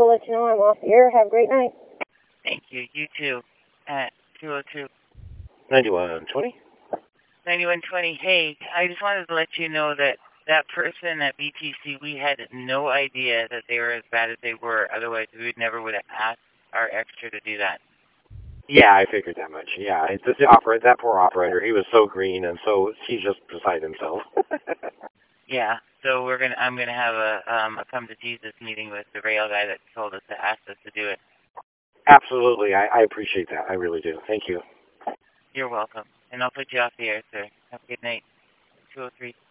also let you know I'm off the air. Have a great night. Thank you. You too. At 202. 9120. 9120. Hey, I just wanted to let you know that that person at BTC, we had no idea that they were as bad as they were. Otherwise, we never would have asked our extra to do that. Yeah, I figured that much. Yeah, that poor operator, he was so green, and so he's just beside himself. Yeah, so I'm gonna have a come to Jesus meeting with the rail guy that told us to ask us to do it. Absolutely, I appreciate that. I really do. Thank you. You're welcome, and I'll put you off the air, sir. Have a good night. 203.